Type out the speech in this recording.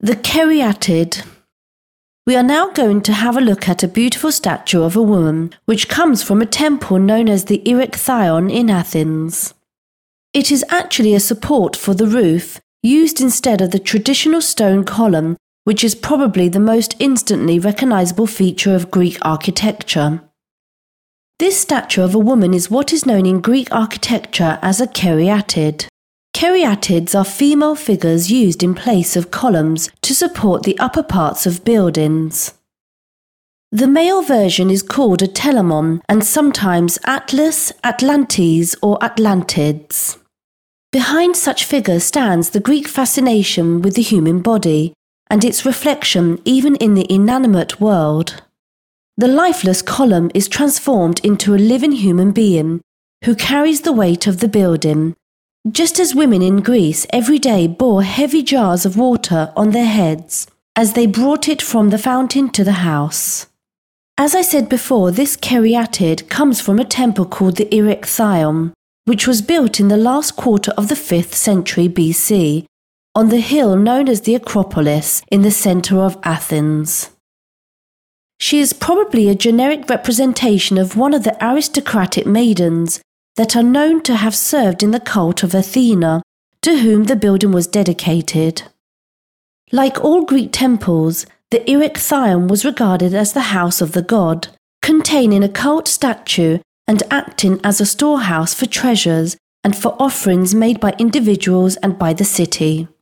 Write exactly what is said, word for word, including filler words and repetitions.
The Caryatid. We are now going to have a look at a beautiful statue of a woman, which comes from a temple known as the Erechtheion in Athens. It is actually a support for the roof, used instead of the traditional stone column, which is probably the most instantly recognizable feature of Greek architecture. This statue of a woman is what is known in Greek architecture as a caryatid. Caryatids are female figures used in place of columns to support the upper parts of buildings. The male version is called a telamon and sometimes Atlas, Atlantes or Atlantids. Behind such figures stands the Greek fascination with the human body and its reflection even in the inanimate world. The lifeless column is transformed into a living human being who carries the weight of the building, just as women in Greece every day bore heavy jars of water on their heads as they brought it from the fountain to the house. As I said before, this caryatid comes from a temple called the Erechtheion, which was built in the last quarter of the fifth century B C on the hill known as the Acropolis in the centre of Athens. She is probably a generic representation of one of the aristocratic maidens that are known to have served in the cult of Athena, to whom the building was dedicated. Like all Greek temples, the Erechtheion was regarded as the house of the god, containing a cult statue and acting as a storehouse for treasures and for offerings made by individuals and by the city.